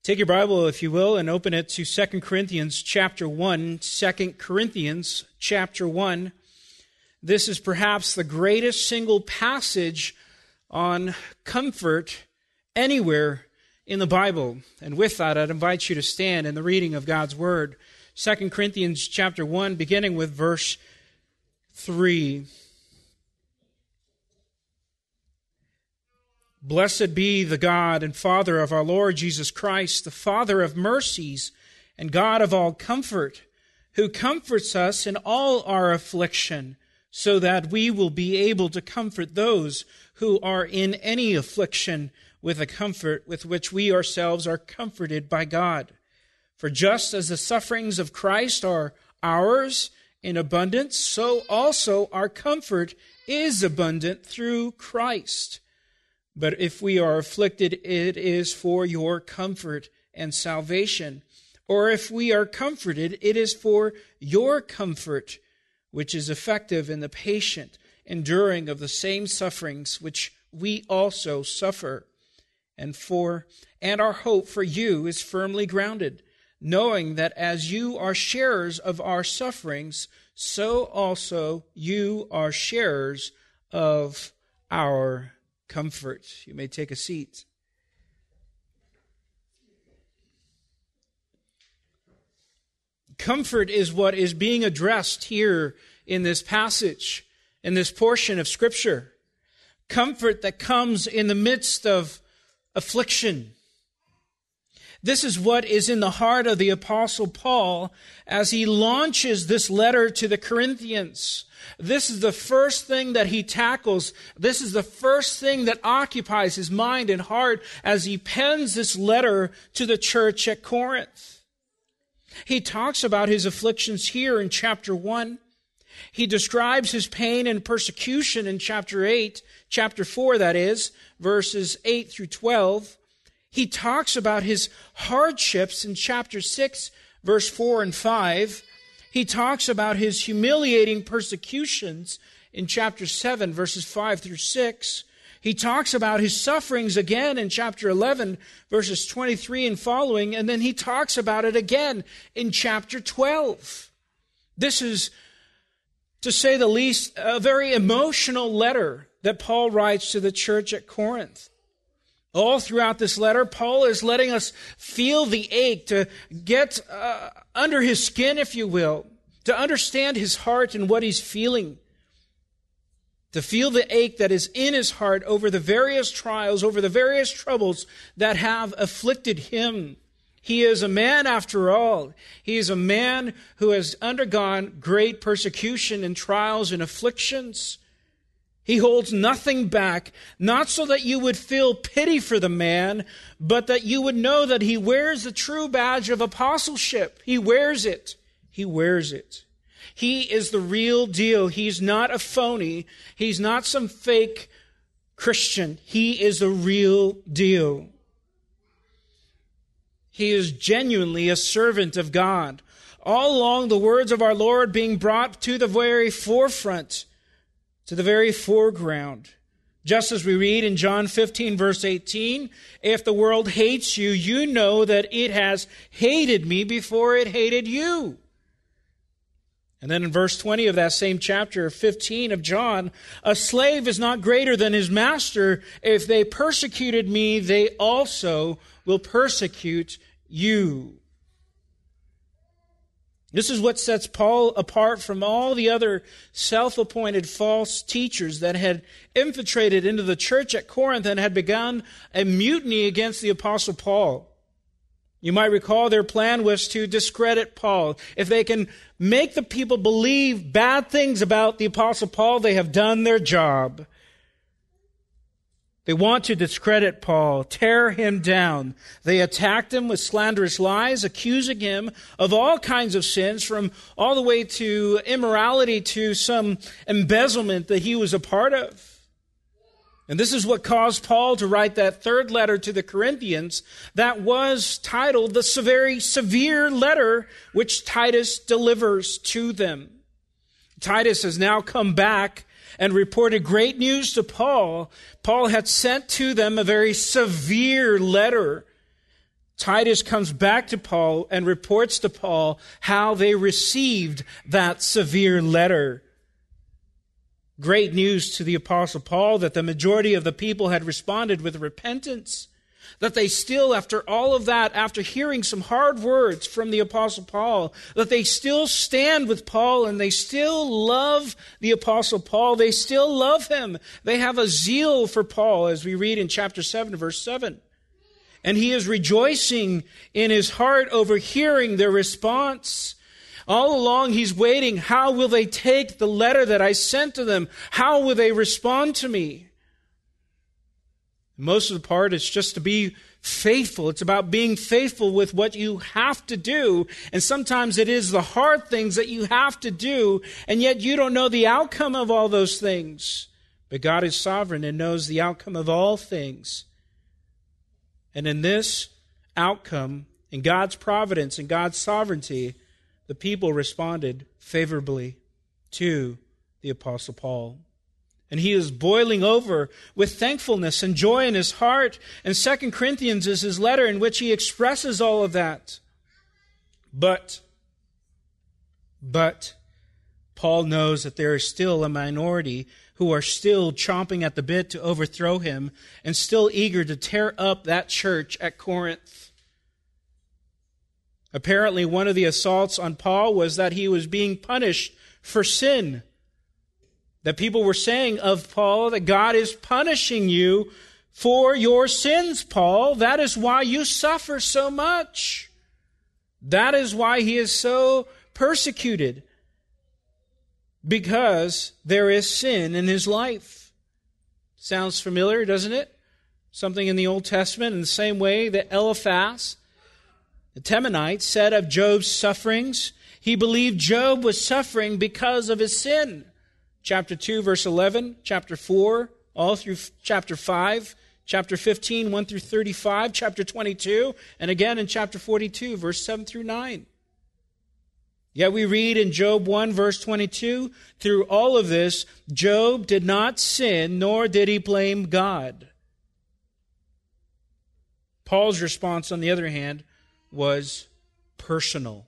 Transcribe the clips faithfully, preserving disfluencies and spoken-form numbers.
Take your Bible, if you will, and open it to Second Corinthians chapter one. Second Corinthians chapter one. This is perhaps the greatest single passage on comfort anywhere in the Bible. And with that, I'd invite you to stand in the reading of God's Word. Second Corinthians chapter one, beginning with verse three. Blessed be the God and Father of our Lord Jesus Christ, the Father of mercies and God of all comfort, who comforts us in all our affliction, so that we will be able to comfort those who are in any affliction with the comfort with which we ourselves are comforted by God. For just as the sufferings of Christ are ours in abundance, so also our comfort is abundant through Christ. But if we are afflicted, it is for your comfort and salvation. Or if we are comforted, it is for your comfort, which is effective in the patient enduring of the same sufferings which we also suffer. And for and our hope for you is firmly grounded, knowing that as you are sharers of our sufferings, so also you are sharers of our comfort. You may take a seat. Comfort is what is being addressed here in this passage, in this portion of Scripture. Comfort that comes in the midst of affliction. This is what is in the heart of the Apostle Paul as he launches this letter to the Corinthians. This is the first thing that he tackles. This is the first thing that occupies his mind and heart as he pens this letter to the church at Corinth. He talks about his afflictions here in chapter one. He describes his pain and persecution in chapter eight, chapter four that is, verses eight through twelve. He talks about his hardships in chapter six, verse four and five. He talks about his humiliating persecutions in chapter seven, verses five through six. He talks about his sufferings again in chapter eleven, verses twenty-three and following, and then he talks about it again in chapter twelve. This is, to say the least, a very emotional letter that Paul writes to the church at Corinth. All throughout this letter, Paul is letting us feel the ache, to get uh, under his skin, if you will, to understand his heart and what he's feeling, to feel the ache that is in his heart over the various trials, over the various troubles that have afflicted him. He is a man after all. He is a man who has undergone great persecution and trials and afflictions. He holds nothing back, not so that you would feel pity for the man, but that you would know that he wears the true badge of apostleship. He wears it. He wears it. He is the real deal. He's not a phony. He's not some fake Christian. He is the real deal. He is genuinely a servant of God. All along, the words of our Lord being brought to the very forefront, to the very foreground. Just as we read in John fifteen, verse eighteen, if the world hates you, you know that it has hated me before it hated you. And then in verse twenty of that same chapter fifteen of John, a slave is not greater than his master. If they persecuted me, they also will persecute you. This is what sets Paul apart from all the other self-appointed false teachers that had infiltrated into the church at Corinth and had begun a mutiny against the Apostle Paul. You might recall their plan was to discredit Paul. If they can make the people believe bad things about the Apostle Paul, they have done their job. They want to discredit Paul, tear him down. They attacked him with slanderous lies, accusing him of all kinds of sins, from all the way to immorality to some embezzlement that he was a part of. And this is what caused Paul to write that third letter to the Corinthians that was titled the very severe letter which Titus delivers to them. Titus has now come back and reported great news to Paul. Paul had sent to them a very severe letter Titus comes back to Paul and reports to Paul how they received that severe letter. Great news to the Apostle Paul that the majority of the people had responded with repentance. That they still, after all of that, after hearing some hard words from the Apostle Paul, that they still stand with Paul and they still love the Apostle Paul. They still love him. They have a zeal for Paul, as we read in chapter seven, verse seven. And he is rejoicing in his heart over hearing their response. All along he's waiting. How will they take the letter that I sent to them? How will they respond to me? Most of the part is just to be faithful. It's about being faithful with what you have to do. And sometimes it is the hard things that you have to do, and yet you don't know the outcome of all those things. But God is sovereign and knows the outcome of all things. And in this outcome, in God's providence and God's sovereignty, the people responded favorably to the Apostle Paul. And he is boiling over with thankfulness and joy in his heart. And Second Corinthians is his letter in which he expresses all of that. But, but, Paul knows that there is still a minority who are still chomping at the bit to overthrow him and still eager to tear up that church at Corinth. Apparently, one of the assaults on Paul was that he was being punished for sin. That people were saying of Paul that God is punishing you for your sins, Paul. That is why you suffer so much. That is why he is so persecuted. Because there is sin in his life. Sounds familiar, doesn't it? Something in the Old Testament in the same way that Eliphaz, the Temanite, said of Job's sufferings, he believed Job was suffering because of his sin. Chapter two, verse eleven, chapter four, all through chapter five, chapter fifteen, one through thirty-five, chapter twenty-two, and again in chapter forty-two, verse seven through nine. Yet we read in Job one, verse twenty-two, through all of this, Job did not sin, nor did he blame God. Paul's response, on the other hand, was personal.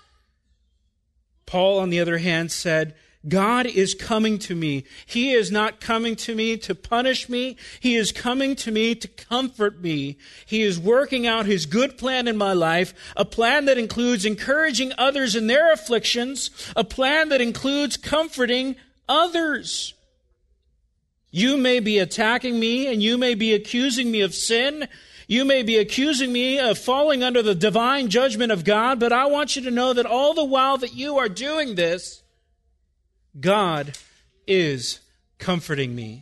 Paul, on the other hand, said, God is coming to me. He is not coming to me to punish me. He is coming to me to comfort me. He is working out His good plan in my life, a plan that includes encouraging others in their afflictions, a plan that includes comforting others. You may be attacking me and you may be accusing me of sin. You may be accusing me of falling under the divine judgment of God, but I want you to know that all the while that you are doing this, God is comforting me.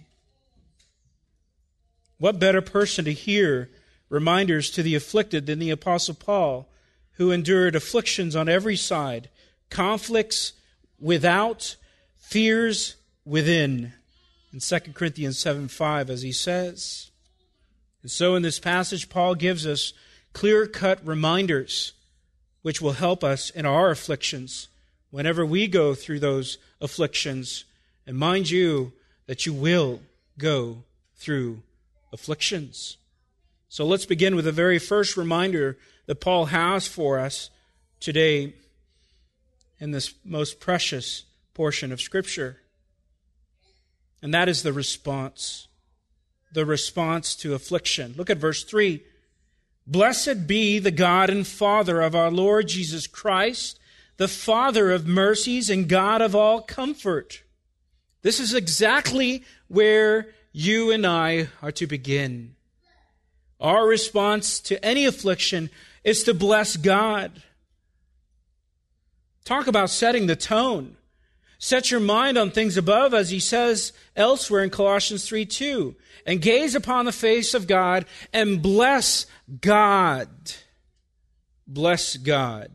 What better person to hear reminders to the afflicted than the Apostle Paul, who endured afflictions on every side, conflicts without, fears within. In Second Corinthians seven five, as he says. And so in this passage, Paul gives us clear-cut reminders which will help us in our afflictions whenever we go through those afflictions. And mind you, that you will go through afflictions. So let's begin with the very first reminder that Paul has for us today in this most precious portion of Scripture. And that is the response. The response to affliction. Look at verse three. Blessed be the God and Father of our Lord Jesus Christ, the Father of mercies and God of all comfort. This is exactly where you and I are to begin. Our response to any affliction is to bless God. Talk about setting the tone. Set your mind on things above, as he says elsewhere in Colossians three two. And gaze upon the face of God and bless God. Bless God.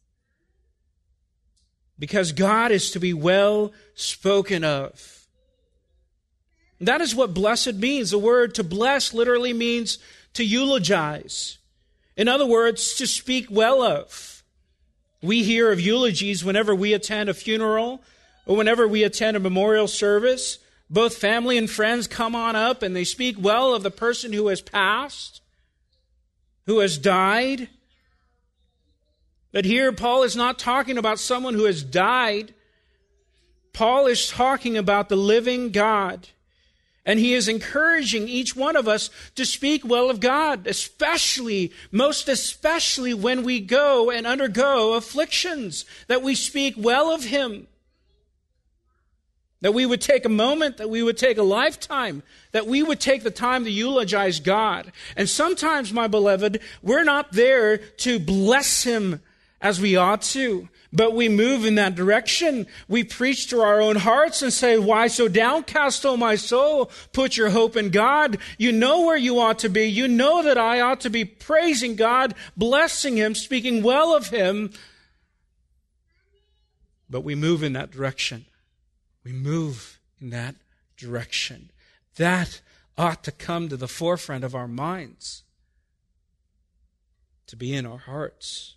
Because God is to be well spoken of. That is what blessed means. The word to bless literally means to eulogize. In other words, to speak well of. We hear of eulogies whenever we attend a funeral or whenever we attend a memorial service. Both family and friends come on up and they speak well of the person who has passed, who has died. But here Paul is not talking about someone who has died. Paul is talking about the living God. And he is encouraging each one of us to speak well of God, especially, most especially when we go and undergo afflictions, that we speak well of Him. That we would take a moment, that we would take a lifetime, that we would take the time to eulogize God. And sometimes, my beloved, we're not there to bless Him as we ought to, but we move in that direction. We preach to our own hearts and say, why so downcast, O my soul? Put your hope in God. You know where you ought to be. You know that I ought to be praising God, blessing Him, speaking well of Him. But we move in that direction. We move in that direction. That ought to come to the forefront of our minds, to be in our hearts,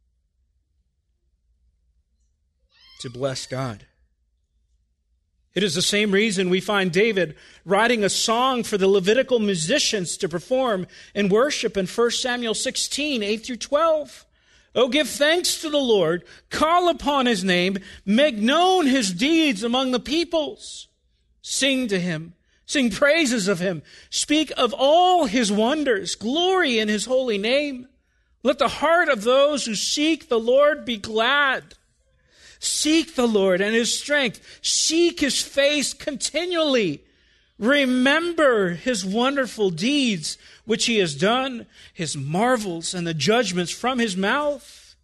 to bless God. It is the same reason we find David writing a song for the Levitical musicians to perform in worship in First Samuel sixteen, eight through twelve. Oh, give thanks to the Lord, call upon His name, make known His deeds among the peoples. Sing to Him, sing praises of Him, speak of all His wonders, glory in His holy name. Let the heart of those who seek the Lord be glad. Seek the Lord and His strength. Seek His face continually. Remember His wonderful deeds which He has done, His marvels and the judgments from His mouth.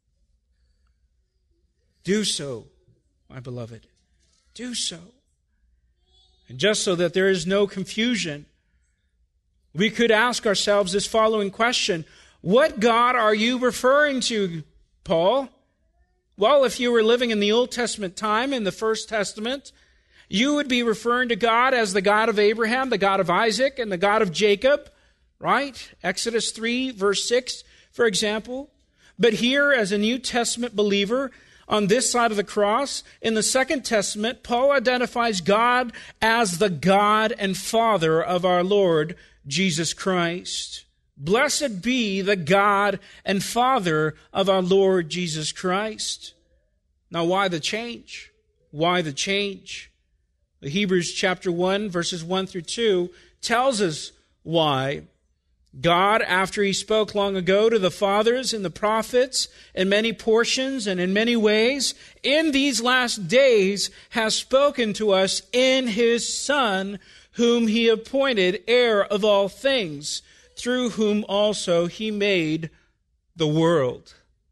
Do so, my beloved. Do so. And just so that there is no confusion, we could ask ourselves this following question. What God are you referring to, Paul? Well, if you were living in the Old Testament time, in the First Testament, you would be referring to God as the God of Abraham, the God of Isaac, and the God of Jacob, right? Exodus three, verse six, for example. But here, as a New Testament believer, on this side of the cross, in the Second Testament, Paul identifies God as the God and Father of our Lord Jesus Christ. Blessed be the God and Father of our Lord Jesus Christ. Now, why the change? Why the change? The Hebrews chapter one, verses one through two, tells us why. God, after He spoke long ago to the fathers and the prophets in many portions and in many ways, in these last days has spoken to us in His Son, whom He appointed heir of all things, through whom also He made the world.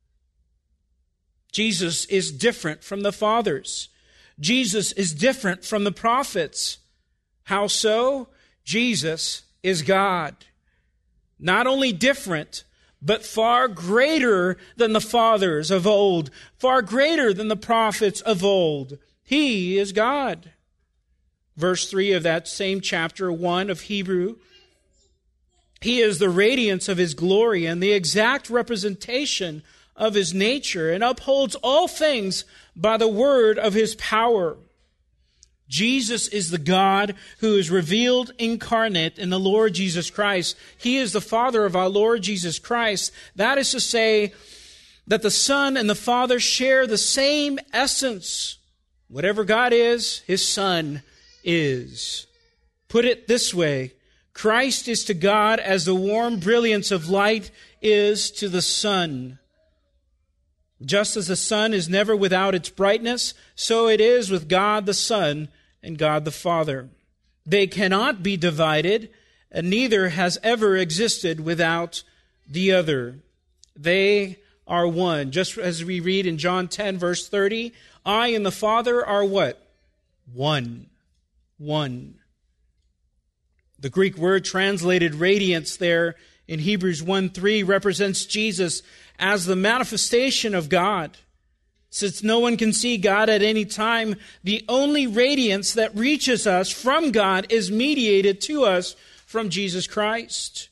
Jesus is different from the fathers. Jesus is different from the prophets. How so? Jesus is God. Not only different, but far greater than the fathers of old, far greater than the prophets of old. He is God. Verse three of that same chapter one of Hebrew, He is the radiance of His glory and the exact representation of His nature, and upholds all things by the word of His power. Jesus is the God who is revealed incarnate in the Lord Jesus Christ. He is the Father of our Lord Jesus Christ. That is to say that the Son and the Father share the same essence. Whatever God is, His Son is. Put it this way, Christ is to God as the warm brilliance of light is to the sun. Just as the sun is never without its brightness, so it is with God the Son and God the Father. They cannot be divided, and neither has ever existed without the other. They are one. Just as we read in John ten, verse thirty, I and the Father are what? One. One. The Greek word translated radiance there in Hebrews one three represents Jesus as the manifestation of God. Since no one can see God at any time, the only radiance that reaches us from God is mediated to us from Jesus Christ.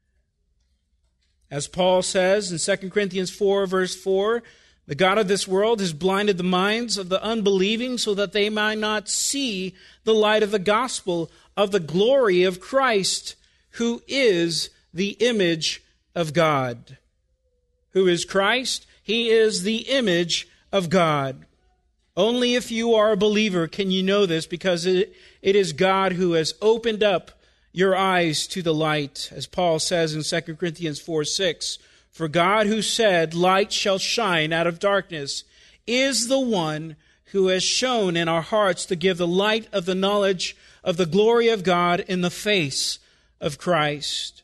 As Paul says in Second Corinthians four, verse four, the God of this world has blinded the minds of the unbelieving so that they might not see the light of the gospel of the glory of Christ, who is the image of God. Who is Christ? He is the image of God. Only if you are a believer can you know this, because it, it is God who has opened up your eyes to the light. As Paul says in Second Corinthians four six, for God who said, light shall shine out of darkness, is the one who has shown in our hearts to give the light of the knowledge of the glory of God in the face of Christ.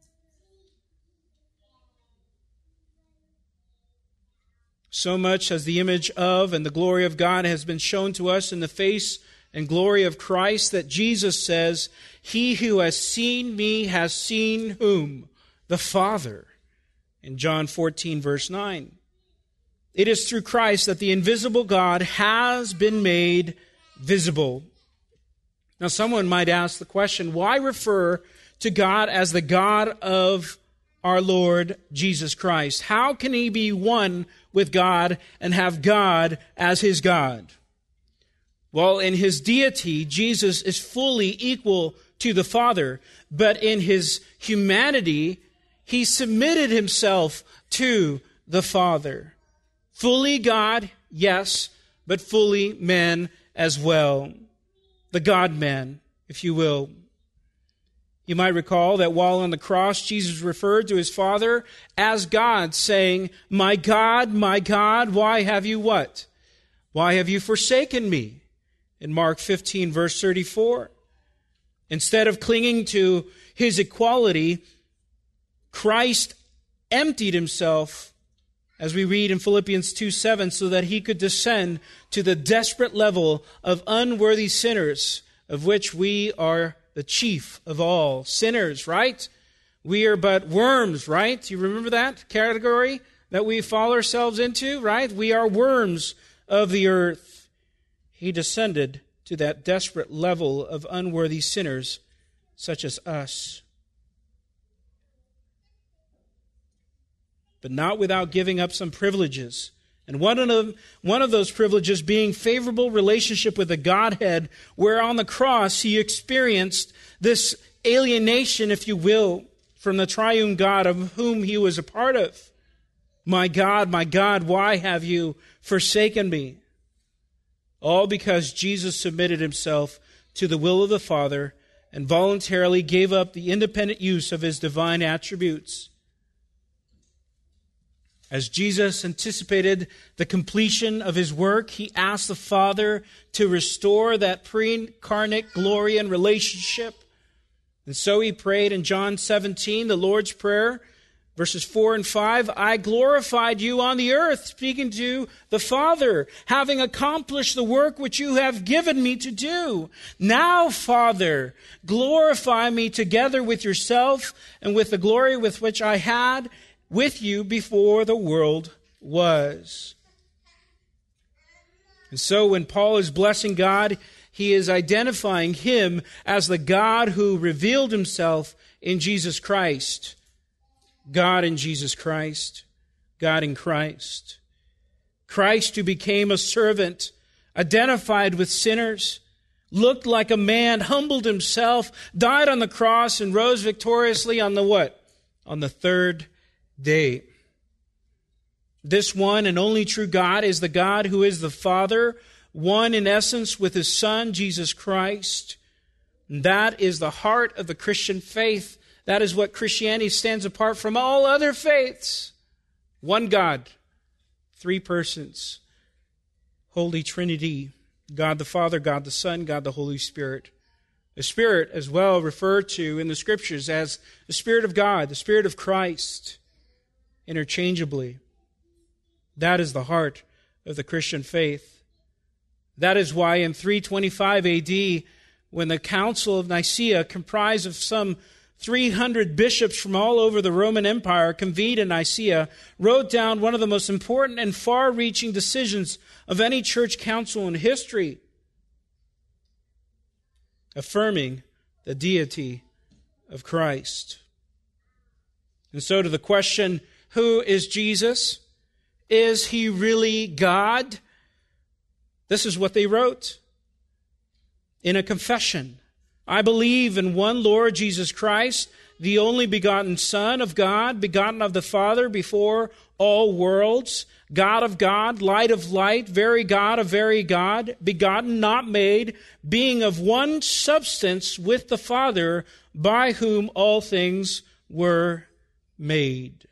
So much as the image of and the glory of God has been shown to us in the face and glory of Christ, that Jesus says, he who has seen me has seen whom? The Father. In John fourteen, verse nine. It is through Christ that the invisible God has been made visible. Now, someone might ask the question, why refer to God as the God of our Lord Jesus Christ? How can he be one with God and have God as his God? Well, in his deity, Jesus is fully equal to the Father, but in his humanity, he submitted himself to the Father. Fully God, yes, but fully man as well. The God-man, if you will. You might recall that while on the cross, Jesus referred to his Father as God, saying, my God, my God, why have you what? Why have you forsaken me? In Mark fifteen, verse thirty-four. Instead of clinging to his equality, Christ emptied himself, as we read in Philippians two seven, so that he could descend to the desperate level of unworthy sinners, of which we are the chief of all sinners, right? We are but worms, right? You remember that category that we fall ourselves into, right? We are worms of the earth. He descended to that desperate level of unworthy sinners such as us. But not without giving up some privileges. And one of them, one of those privileges being favorable relationship with the Godhead, where on the cross he experienced this alienation, if you will, from the triune God of whom he was a part of. My God, my God, why have you forsaken me? All because Jesus submitted himself to the will of the Father and voluntarily gave up the independent use of his divine attributes. As Jesus anticipated the completion of his work, he asked the Father to restore that pre-incarnate glory and relationship. And so he prayed in John seventeen, the Lord's Prayer, verses four and five, I glorified you on the earth, speaking to the Father, having accomplished the work which you have given me to do. Now, Father, glorify me together with yourself and with the glory with which I had with you before the world was. And so when Paul is blessing God, he is identifying him as the God who revealed himself in Jesus Christ. God in Jesus Christ. God in Christ. Christ who became a servant, identified with sinners, looked like a man, humbled himself, died on the cross, and rose victoriously on the what? On the third day. This one and only true God is the God who is the Father, one in essence with his Son, Jesus Christ. And that is the heart of the Christian faith. That is what Christianity stands apart from all other faiths. One God, three persons, Holy Trinity, God the Father, God the Son, God the Holy Spirit. The Spirit as well referred to in the Scriptures as the Spirit of God, the Spirit of Christ, interchangeably. That is the heart of the Christian faith. That is why in three twenty-five A D, when the Council of Nicaea, comprised of some three hundred bishops from all over the Roman Empire, convened in Nicaea, wrote down one of the most important and far-reaching decisions of any church council in history, affirming the deity of Christ. And so to the question, who is Jesus? Is he really God? This is what they wrote in a confession. I believe in one Lord Jesus Christ, the only begotten Son of God, begotten of the Father before all worlds, God of God, light of light, very God of very God, begotten, not made, being of one substance with the Father, by whom all things were made.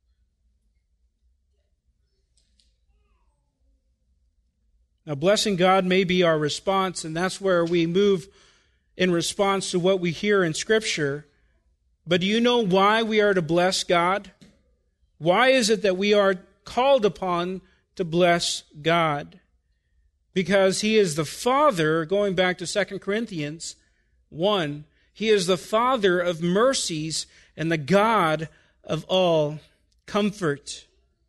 Now, blessing God may be our response, and that's where we move in response to what we hear in Scripture. But do you know why we are to bless God? Why is it that we are called upon to bless God? Because He is the Father, going back to Second Corinthians one, He is the Father of mercies and the God of all comfort.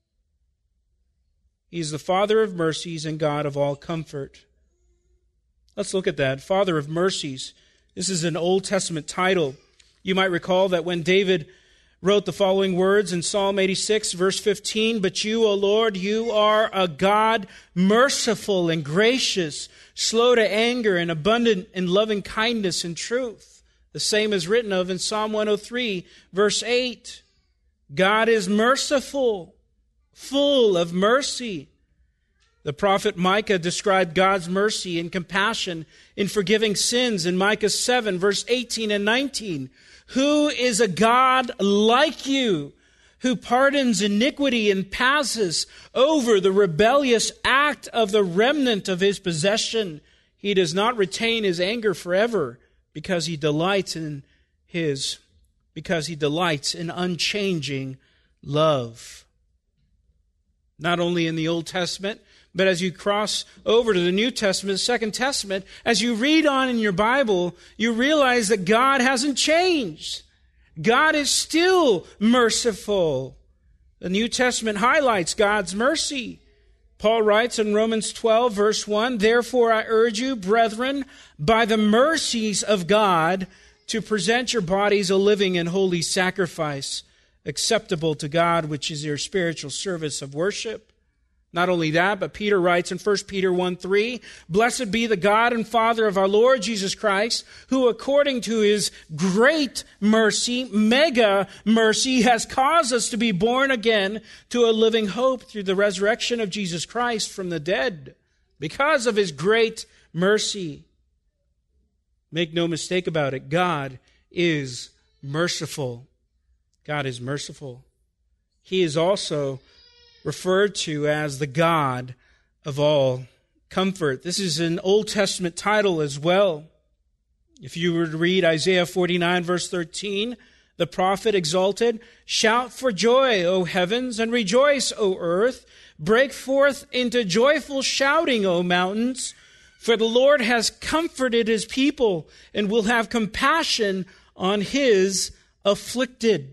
He is the Father of mercies and God of all comfort. Let's look at that. Father of mercies. This is an Old Testament title. You might recall that when David wrote the following words in Psalm eighty-six, verse fifteen, "But you, O Lord, you are a God merciful and gracious, slow to anger and abundant in loving kindness and truth." The same is written of in Psalm one oh three, verse eight. God is merciful, full of mercy. The prophet Micah described God's mercy and compassion in forgiving sins in Micah seven, verse eighteen and nineteen. "Who is a God like you, who pardons iniquity and passes over the rebellious act of the remnant of His possession? He does not retain His anger forever, because He delights in His, because He delights in unchanging love." Not only in the Old Testament, but as you cross over to the New Testament, the Second Testament, as you read on in your Bible, you realize that God hasn't changed. God is still merciful. The New Testament highlights God's mercy. Paul writes in Romans twelve, verse one, "Therefore I urge you, brethren, by the mercies of God, to present your bodies a living and holy sacrifice, acceptable to God, which is your spiritual service of worship." Not only that, but Peter writes in First Peter one three, "Blessed be the God and Father of our Lord Jesus Christ, who according to His great mercy, mega mercy, has caused us to be born again to a living hope through the resurrection of Jesus Christ from the dead, because of His great mercy." Make no mistake about it, God is merciful. God is merciful. He is also referred to as the God of all comfort. This is an Old Testament title as well. If you were to read Isaiah forty-nine, verse thirteen, the prophet exalted, "Shout for joy, O heavens, and rejoice, O earth. Break forth into joyful shouting, O mountains. For the Lord has comforted His people and will have compassion on His afflicted."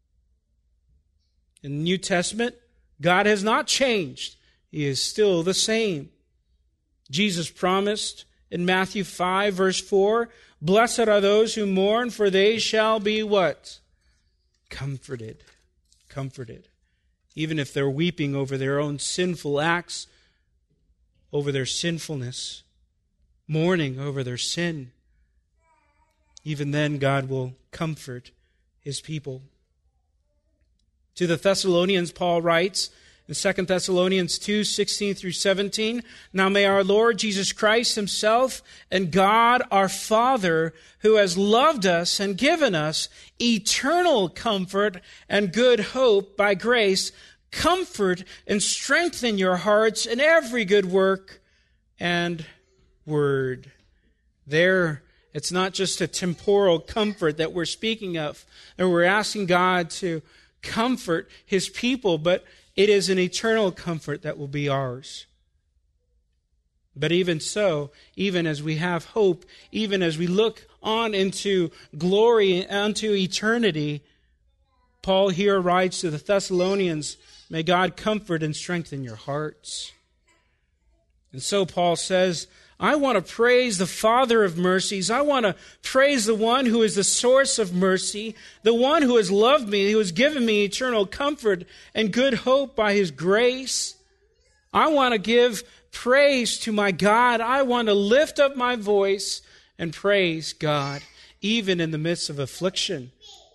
In the New Testament, God has not changed. He is still the same. Jesus promised in Matthew five, verse four, "Blessed are those who mourn, for they shall be" what? Comforted. Comforted. Even if they're weeping over their own sinful acts, over their sinfulness, mourning over their sin, even then God will comfort His people. To the Thessalonians, Paul writes in Second Thessalonians two, sixteen through seventeen, "Now may our Lord Jesus Christ Himself and God our Father, who has loved us and given us eternal comfort and good hope by grace, comfort and strengthen your hearts in every good work and word." There, it's not just a temporal comfort that we're speaking of, or we're asking God to comfort His people, but it is an eternal comfort that will be ours. But even so, even as we have hope, even as we look on into glory, unto eternity, Paul here writes to the Thessalonians, "May God comfort and strengthen your hearts." And so Paul says, I want to praise the Father of mercies. I want to praise the one who is the source of mercy, the one who has loved me, who has given me eternal comfort and good hope by His grace. I want to give praise to my God. I want to lift up my voice and praise God, even in the midst of affliction,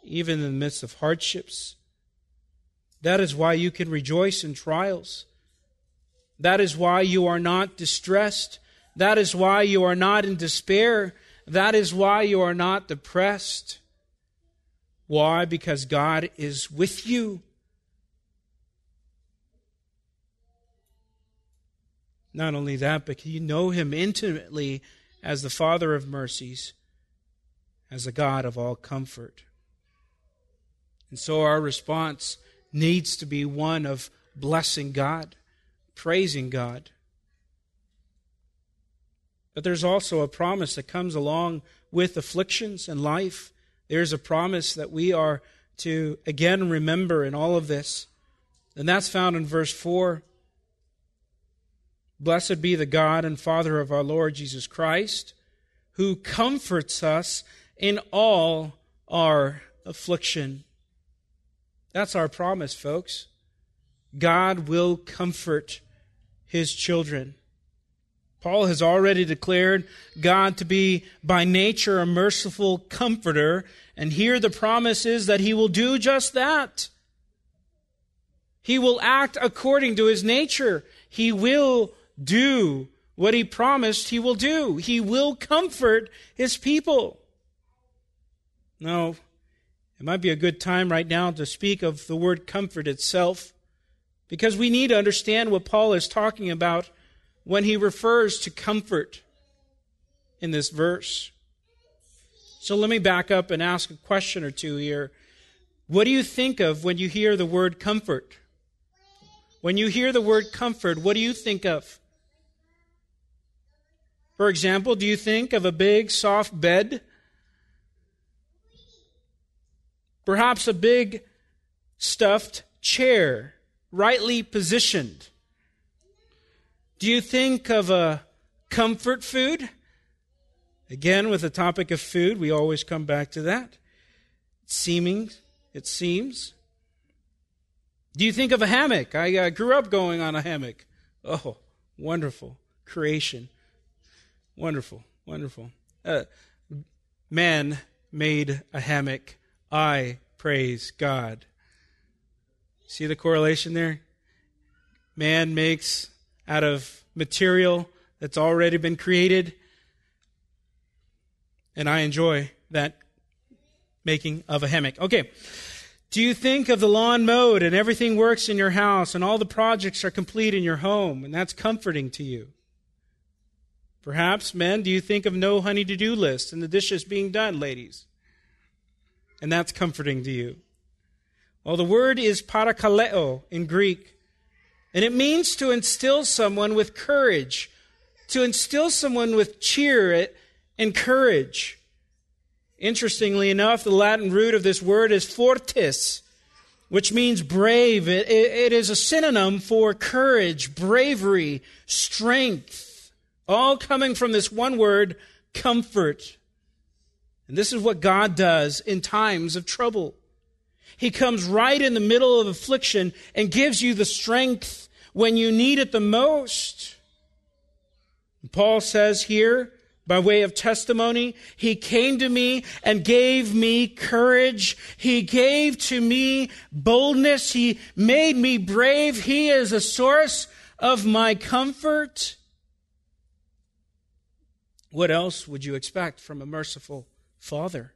even in the midst of hardships. That is why you can rejoice in trials. That is why you are not distressed. That is why you are not in despair. That is why you are not depressed. Why? Because God is with you. Not only that, but you know Him intimately as the Father of mercies, as the God of all comfort. And so our response needs to be one of blessing God, praising God. But there's also a promise that comes along with afflictions and life. There's a promise that we are to again remember in all of this. And that's found in verse four. Blessed be the God and Father of our Lord Jesus Christ, who comforts us in all our affliction. That's our promise, folks. God will comfort His children. Paul has already declared God to be by nature a merciful comforter, and here the promise is that He will do just that. He will act according to His nature. He will do what He promised He will do. He will comfort His people. Now, it might be a good time right now to speak of the word comfort itself, because we need to understand what Paul is talking about when he refers to comfort in this verse. So let me back up and ask a question or two here. What do you think of when you hear the word comfort? When you hear the word comfort, what do you think of? For example, do you think of a big, soft bed? Perhaps a big, stuffed chair, rightly positioned. Do you think of a comfort food? Again, with the topic of food, we always come back to that. Seeming, it seems. Do you think of a hammock? I uh, grew up going on a hammock. Oh, wonderful creation. Wonderful, wonderful. Uh, man made a hammock. I praise God. See the correlation there? Man makes out of material that's already been created. And I enjoy that making of a hammock. Okay. Do you think of the lawn mowed and everything works in your house and all the projects are complete in your home and that's comforting to you? Perhaps, men, do you think of no honey to-do list and the dishes being done, ladies? And that's comforting to you. Well, the word is parakaleo in Greek, and it means to instill someone with courage, to instill someone with cheer and courage. Interestingly enough, the Latin root of this word is fortis, which means brave. It, it, it is a synonym for courage, bravery, strength. All coming from this one word, comfort. And this is what God does in times of trouble. He comes right in the middle of affliction and gives you the strength when you need it the most. Paul says here, by way of testimony, He came to me and gave me courage. He gave to me boldness. He made me brave. He is a source of my comfort. What else would you expect from a merciful Father?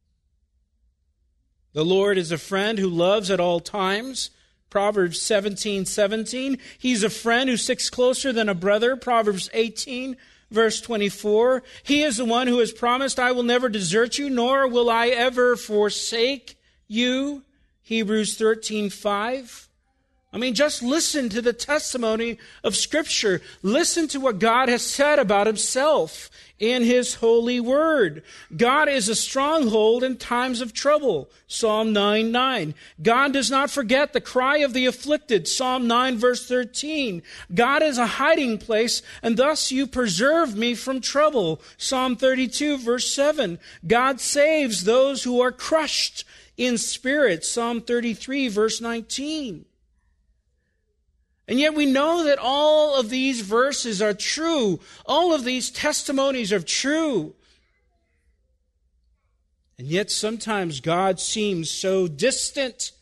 The Lord is a friend who loves at all times. Proverbs seventeen seventeen. He's a friend who sticks closer than a brother. Proverbs eighteen, verse twenty-four. He is the one who has promised, I will never desert you, nor will I ever forsake you. Hebrews thirteen five. I mean, just listen to the testimony of Scripture. Listen to what God has said about Himself in His holy word. God is a stronghold in times of trouble. Psalm nine nine. God does not forget the cry of the afflicted. Psalm nine verse thirteen. God is a hiding place, and thus you preserve me from trouble. Psalm thirty-two verse seven. God saves those who are crushed in spirit. Psalm thirty-three verse nineteen. And yet we know that all of these verses are true. All of these testimonies are true. And yet sometimes God seems so distant,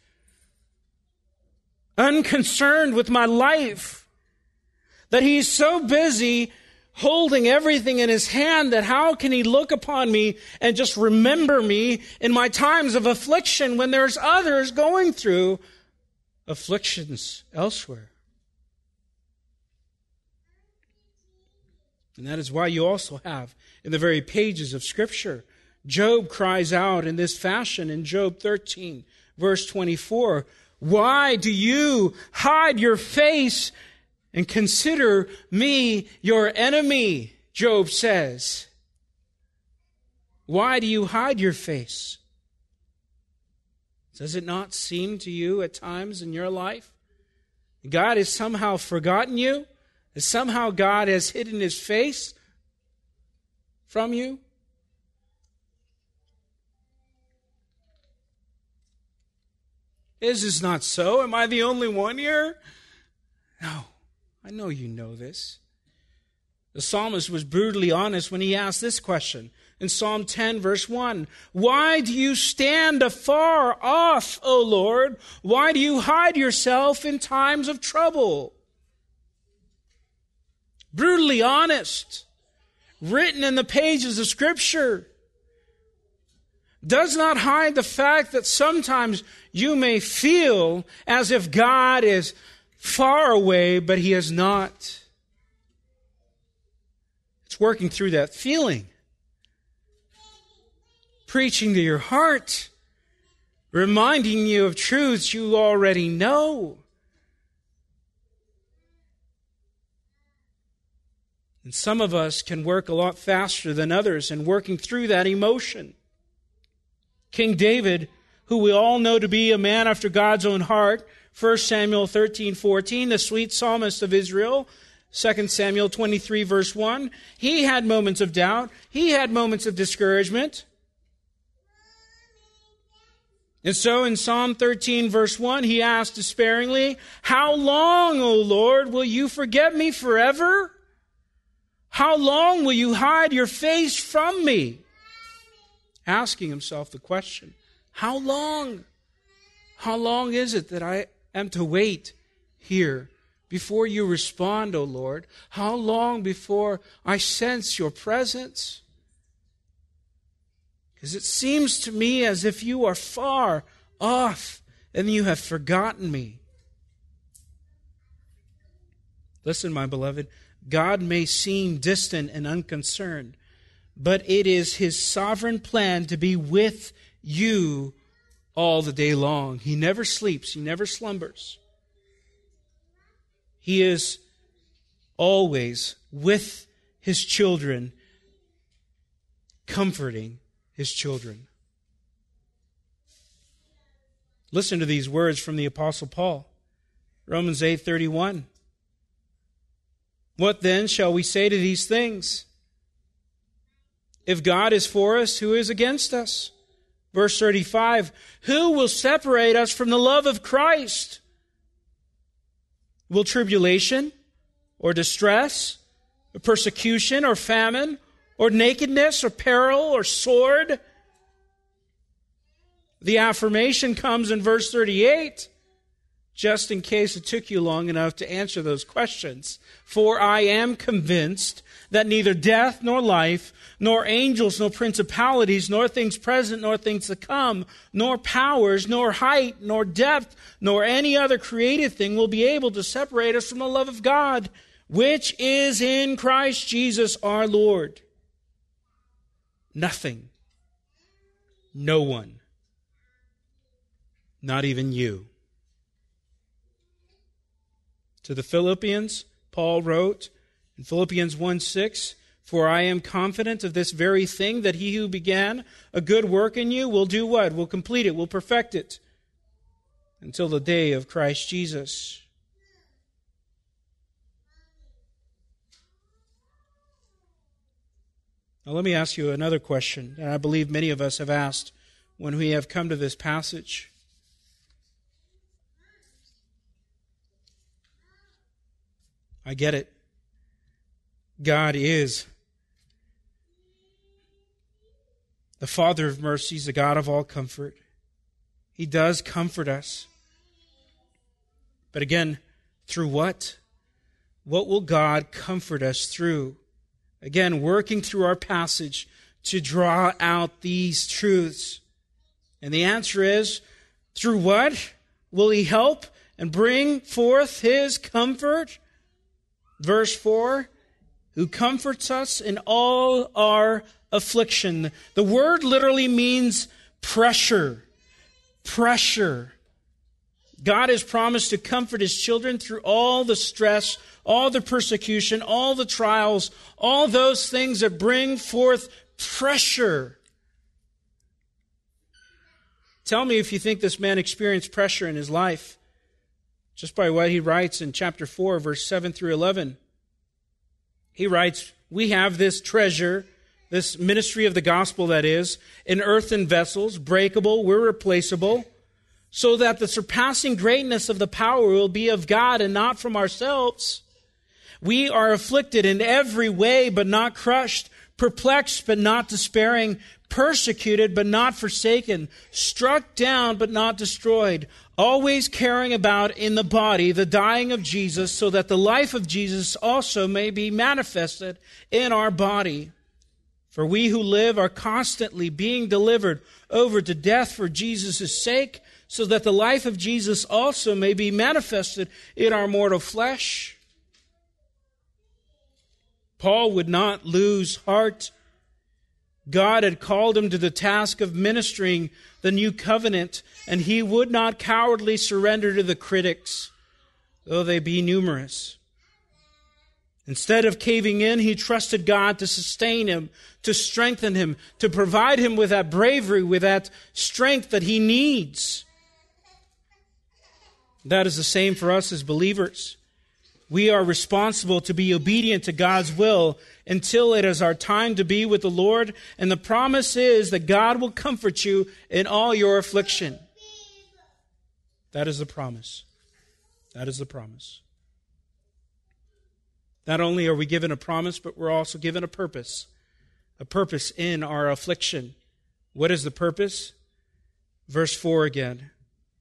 unconcerned with my life, that He's so busy holding everything in His hand that how can He look upon me and just remember me in my times of affliction when there's others going through afflictions elsewhere? And that is why you also have in the very pages of Scripture, Job cries out in this fashion in Job thirteen, verse twenty-four, "Why do you hide your face and consider me your enemy?" Job says. Why do you hide your face? Does it not seem to you at times in your life God has somehow forgotten you? That somehow God has hidden His face from you? Is this not so? Am I the only one here? No. I know you know this. The psalmist was brutally honest when he asked this question in Psalm ten, verse one. "Why do you stand afar off, O Lord? Why do you hide yourself in times of trouble?" Brutally honest, written in the pages of Scripture, does not hide the fact that sometimes you may feel as if God is far away, but He is not. It's working through that feeling, preaching to your heart, reminding you of truths you already know. And some of us can work a lot faster than others in working through that emotion. King David, who we all know to be a man after God's own heart, First Samuel thirteen fourteen, the sweet psalmist of Israel, Second Samuel twenty-three, verse one, he had moments of doubt. He had moments of discouragement. And so in Psalm thirteen, verse one, he asked despairingly, "How long, O Lord, will you forget me forever? How long will you hide your face from me?" Asking himself the question, how long? How long is it that I am to wait here before you respond, O Lord? How long before I sense your presence? Because it seems to me as if you are far off and you have forgotten me. Listen, my beloved, God may seem distant and unconcerned, but it is His sovereign plan to be with you all the day long. He never sleeps. He never slumbers. He is always with His children, comforting His children. Listen to these words from the Apostle Paul. Romans eight thirty-one. "What then shall we say to these things? If God is for us, who is against us?" Verse thirty-five, "Who will separate us from the love of Christ? Will tribulation, or distress, or persecution, or famine, or nakedness, or peril, or sword?" The affirmation comes in verse thirty-eight, just in case it took you long enough to answer those questions. "For I am convinced that neither death nor life, nor angels, nor principalities, nor things present, nor things to come, nor powers, nor height, nor depth, nor any other created thing will be able to separate us from the love of God, which is in Christ Jesus our Lord." Nothing, no one, not even you. To the Philippians, Paul wrote in Philippians one six, "For I am confident of this very thing, that He who began a good work in you will do what? Will complete it, will perfect it, until the day of Christ Jesus." Now let me ask you another question that I believe many of us have asked when we have come to this passage. I get it. God is The Father of mercies, the God of all comfort. He does comfort us. But again, through what? What will God comfort us through? Again, working through our passage to draw out these truths. And the answer is, through what will He help and bring forth His comfort? Verse four, who comforts us in all our affliction. The word literally means pressure. Pressure. God has promised to comfort His children through all the stress, all the persecution, all the trials, all those things that bring forth pressure. Tell me if you think this man experienced pressure in his life, just by what he writes in chapter four, verse seven through eleven. He writes, we have this treasure, this ministry of the gospel that is, in earthen vessels, breakable, we're replaceable, so that the surpassing greatness of the power will be of God and not from ourselves. We are afflicted in every way, but not crushed, perplexed, but not despairing, persecuted, but not forsaken, struck down, but not destroyed, always carrying about in the body the dying of Jesus, so that the life of Jesus also may be manifested in our body. For we who live are constantly being delivered over to death for Jesus' sake, so that the life of Jesus also may be manifested in our mortal flesh. Paul would not lose heart. God had called him to the task of ministering the new covenant, and he would not cowardly surrender to the critics, though they be numerous. Instead of caving in, he trusted God to sustain him, to strengthen him, to provide him with that bravery, with that strength that he needs. That is the same for us as believers. We are responsible to be obedient to God's will until it is our time to be with the Lord. And the promise is that God will comfort you in all your affliction. That is the promise. That is the promise. Not only are we given a promise, but we're also given a purpose. A purpose in our affliction. What is the purpose? Verse four again.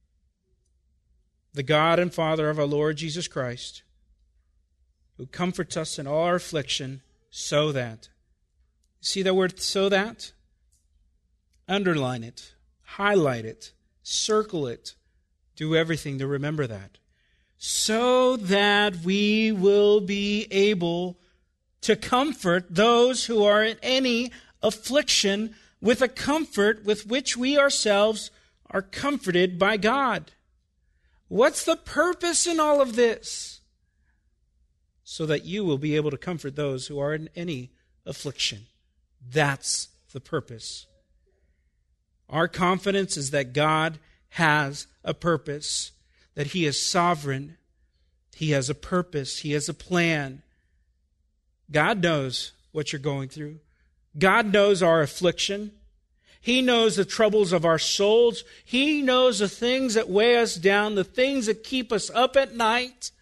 The God and Father of our Lord Jesus Christ, who comforts us in all our affliction, so that. See that word, so that? Underline it, highlight it, circle it, do everything to remember that. So that we will be able to comfort those who are in any affliction with a comfort with which we ourselves are comforted by God. What's the purpose in all of this? So that you will be able to comfort those who are in any affliction. That's the purpose. Our confidence is that God has a purpose, that He is sovereign. He has a purpose. He has a plan. God knows what you're going through. God knows our affliction. He knows the troubles of our souls. He knows the things that weigh us down, the things that keep us up at night.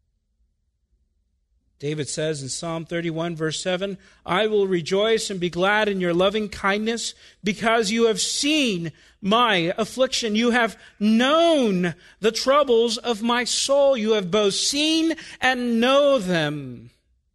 David says in Psalm thirty-one, verse seven, I will rejoice and be glad in your loving kindness, because you have seen my affliction. You have known the troubles of my soul. You have both seen and know them.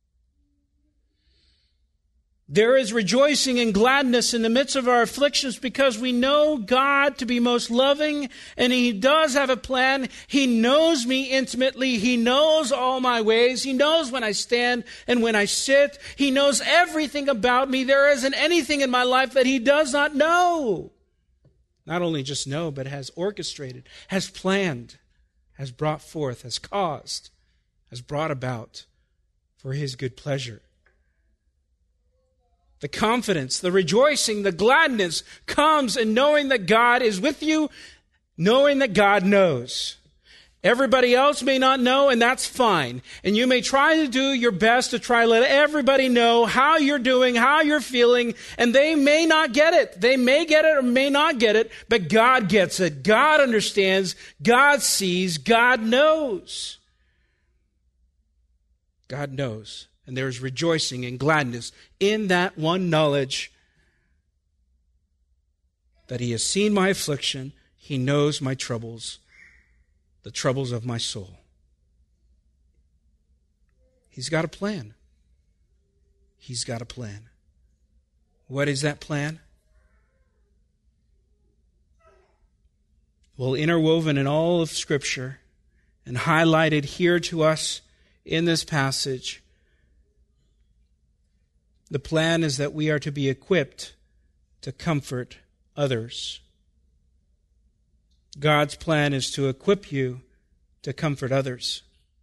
There is rejoicing and gladness in the midst of our afflictions because we know God to be most loving, and He does have a plan. He knows me intimately. He knows all my ways. He knows when I stand and when I sit. He knows everything about me. There isn't anything in my life that He does not know. Not only just know, but has orchestrated, has planned, has brought forth, has caused, has brought about for His good pleasure. The confidence, the rejoicing, the gladness comes in knowing that God is with you, knowing that God knows. Everybody else may not know, and that's fine. And you may try to do your best to try to let everybody know how you're doing, how you're feeling, and they may not get it. They may get it or may not get it, but God gets it. God understands. God sees. God knows. God knows. And there is rejoicing and gladness in that one knowledge. that he has seen my affliction. He knows my troubles, the troubles of my soul. He's got a plan. He's got a plan. What is that plan? Well, interwoven in all of Scripture and highlighted here to us in this passage, the plan is that we are to be equipped to comfort others. God's plan is to equip you to comfort others.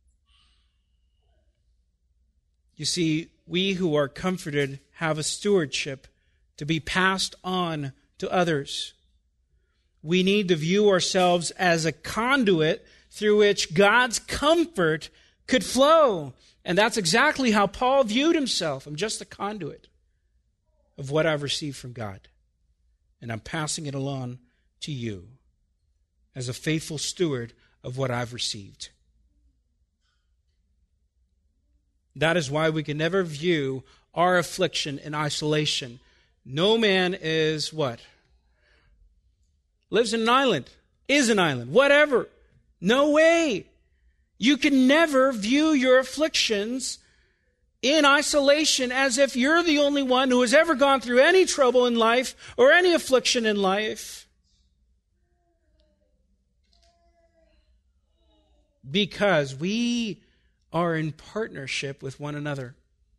You see, we who are comforted have a stewardship to be passed on to others. We need to view ourselves as a conduit through which God's comfort could flow. And that's exactly how Paul viewed himself. I'm just a conduit of what I've received from God. And I'm passing it along to you as a faithful steward of what I've received. That is why we can never view our affliction in isolation. No man is what? Lives in an island, is an island, whatever. No way. You can never view your afflictions in isolation as if you're the only one who has ever gone through any trouble in life or any affliction in life. Because we are in partnership with one another.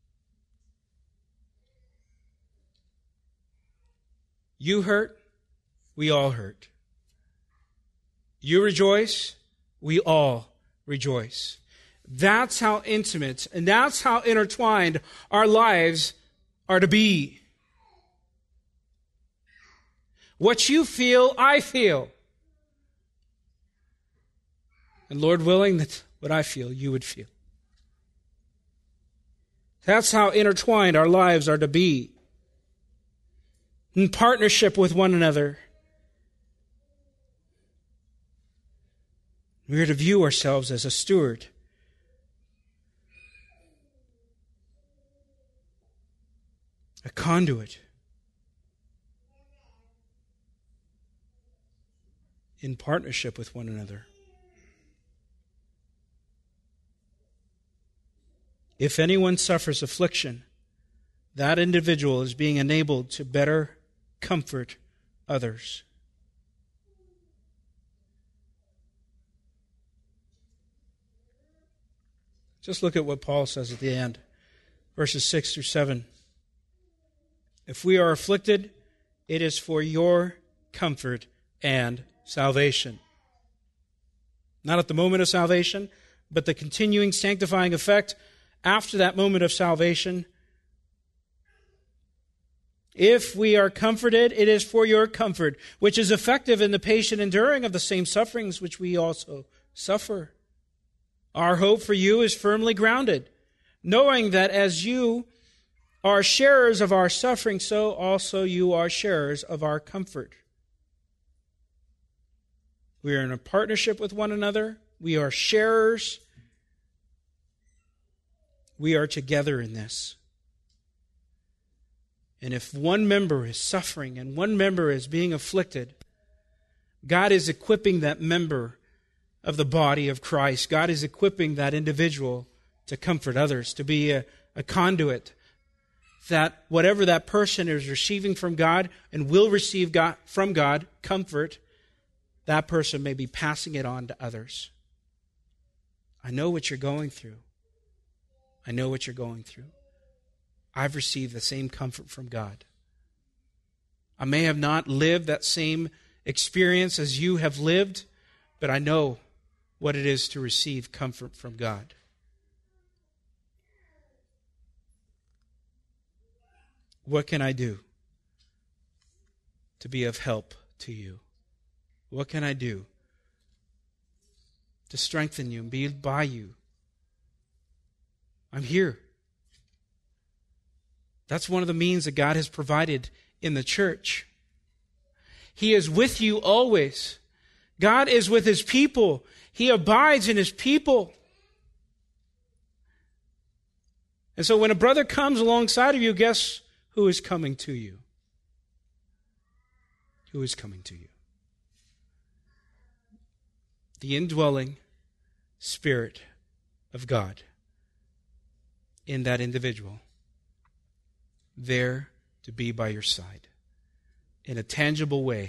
You hurt, we all hurt. You rejoice, we all rejoice. That's how intimate and that's how intertwined our lives are to be. What you feel, I feel. And Lord willing, that what I feel, you would feel. That's how intertwined our lives are to be. In partnership with one another. We are to view ourselves as a steward. A conduit. In partnership with one another. If anyone suffers affliction, that individual is being enabled to better comfort others. Just look at what Paul says at the end, verses six through seven. If we are afflicted, it is for your comfort and salvation. Not at the moment of salvation, but the continuing sanctifying effect after that moment of salvation. If we are comforted, it is for your comfort, which is effective in the patient enduring of the same sufferings which we also suffer. Our hope for you is firmly grounded, knowing that as you are sharers of our suffering, so also you are sharers of our comfort. We are in a partnership with one another. We are sharers. We are together in this. And if one member is suffering and one member is being afflicted, God is equipping that member of the body of Christ. God is equipping that individual to comfort others, to be a, a conduit that whatever that person is receiving from God and will receive God, from God, comfort, that person may be passing it on to others. I know what you're going through. I know what you're going through. I've received the same comfort from God. I may have not lived that same experience as you have lived, but I know what it is to receive comfort from God. What can I do to be of help to you? What can I do to strengthen you and be by you? I'm here. That's one of the means that God has provided in the church. He is with you always. God is with His people. He abides in His people. And so when a brother comes alongside of you, guess who is coming to you? who is coming to you. The indwelling Spirit of God in that individual, there to be by your side in a tangible way.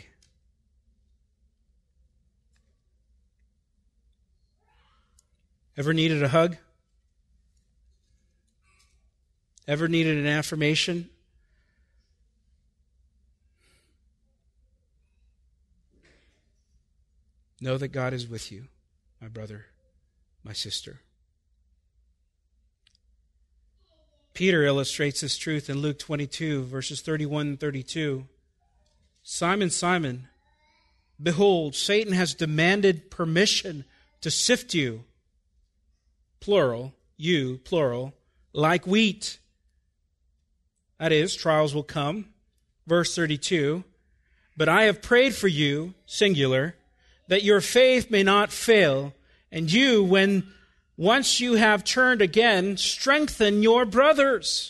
Ever needed a hug? Ever needed an affirmation? Know that God is with you, my brother, my sister. Peter illustrates this truth in Luke twenty-two, verses thirty-one and thirty-two. Simon, Simon, behold, Satan has demanded permission to sift you, plural, you, plural, like wheat. That is, trials will come. Verse thirty-two, but I have prayed for you, singular, that your faith may not fail, and you, when once you have turned again, strengthen your brothers.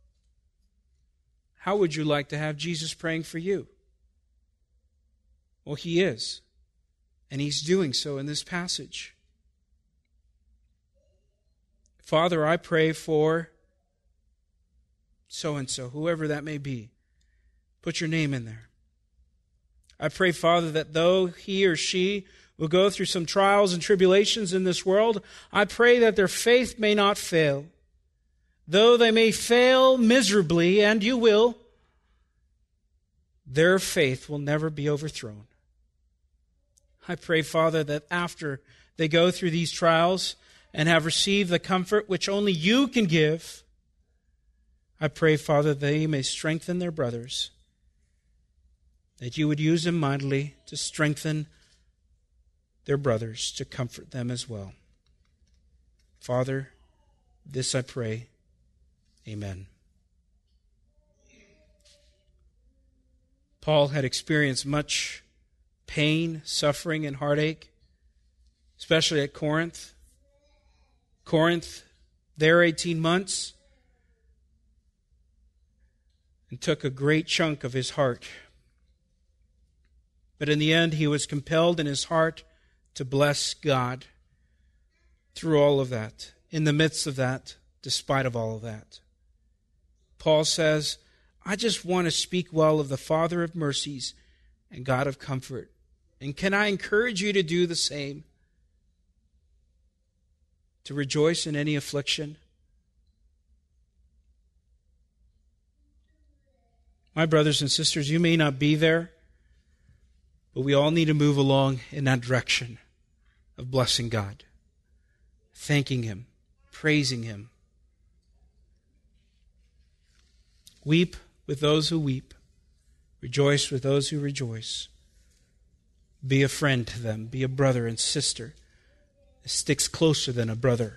How would you like to have Jesus praying for you? Well, He is, and He's doing so in this passage. Father, I pray for so-and-so, whoever that may be. Put your name in there. I pray, Father, that though he or she will go through some trials and tribulations in this world, I pray that their faith may not fail. Though they may fail miserably, and you will, their faith will never be overthrown. I pray, Father, that after they go through these trials and have received the comfort which only you can give, I pray, Father, they may strengthen their brothers, that you would use them mightily to strengthen their brothers, to comfort them as well. Father, this I pray. Amen. Paul had experienced much pain, suffering, and heartache, especially at Corinth. Corinth, there eighteen months, and took a great chunk of his heart. But in the end, he was compelled in his heart to bless God through all of that, in the midst of that, despite of all of that. Paul says, I just want to speak well of the Father of mercies and God of comfort. And can I encourage you to do the same? To rejoice in any affliction? My brothers and sisters, you may not be there, but we all need to move along in that direction of blessing God, thanking Him, praising Him. Weep with those who weep. Rejoice with those who rejoice. Be a friend to them. Be a brother and sister that sticks closer than a brother.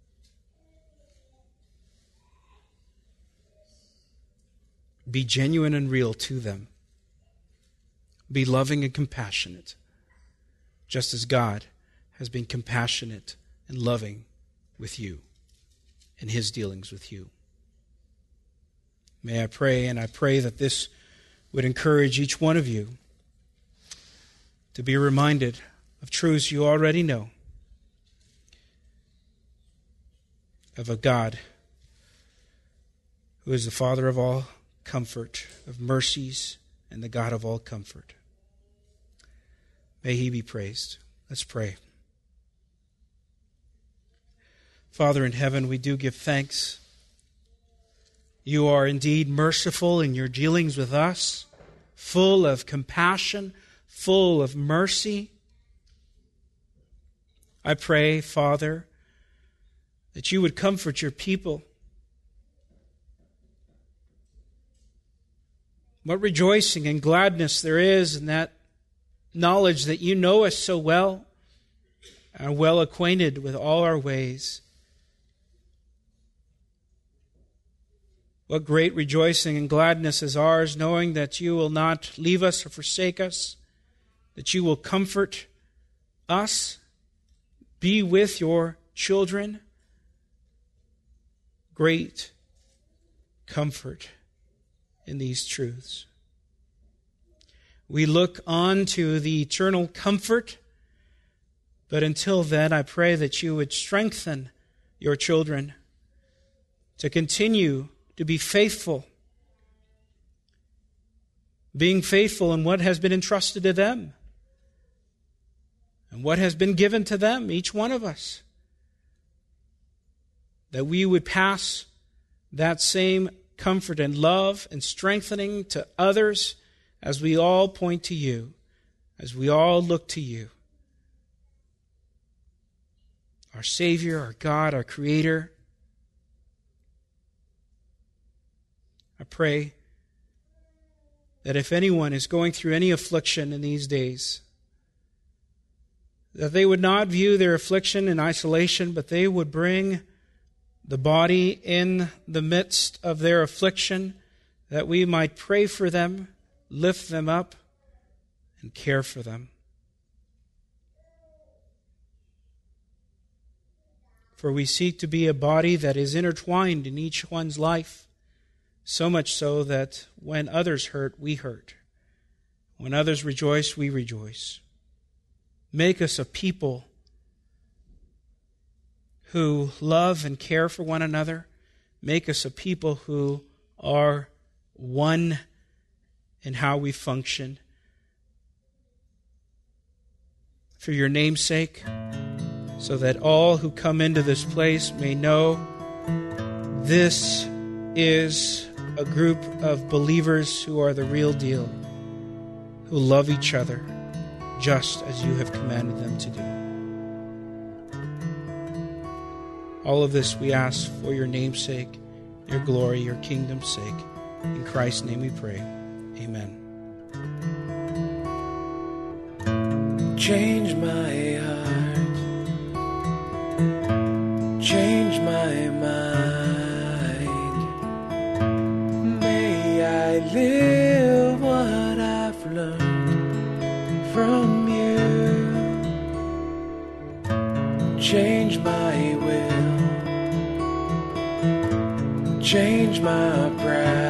Be genuine and real to them. Be loving and compassionate, just as God has been compassionate and loving with you in His dealings with you. May I pray, and I pray that this would encourage each one of you to be reminded of truths you already know, of a God who is the Father of all comfort, of mercies, and the God of all comfort. May He be praised. Let's pray. Father in heaven, we do give thanks. You are indeed merciful in your dealings with us, full of compassion, full of mercy. I pray, Father, that you would comfort your people. What rejoicing and gladness there is in that knowledge that you know us so well, and are well acquainted with all our ways. What great rejoicing and gladness is ours, knowing that you will not leave us or forsake us, that you will comfort us, be with your children. Great comfort in these truths. We look on to the eternal comfort. But until then, I pray that you would strengthen your children to continue to be faithful, being faithful in what has been entrusted to them and what has been given to them, each one of us. That we would pass that same comfort and love and strengthening to others as we all point to you, as we all look to you. Our Savior, our God, our Creator. I pray that if anyone is going through any affliction in these days, that they would not view their affliction in isolation, but they would bring the body in the midst of their affliction, that we might pray for them, lift them up, and care for them. For we seek to be a body that is intertwined in each one's life, so much so that when others hurt, we hurt. When others rejoice, we rejoice. Make us a people who love and care for one another. Make us a people who are one in how we function. For your name's sake, so that all who come into this place may know this is a group of believers who are the real deal, who love each other just as you have commanded them to do. All of this we ask for your name's sake, your glory, your kingdom's sake. In Christ's name we pray. Amen. Change my heart, change my mind. May I live what I've learned from you. Change my will, change my pride.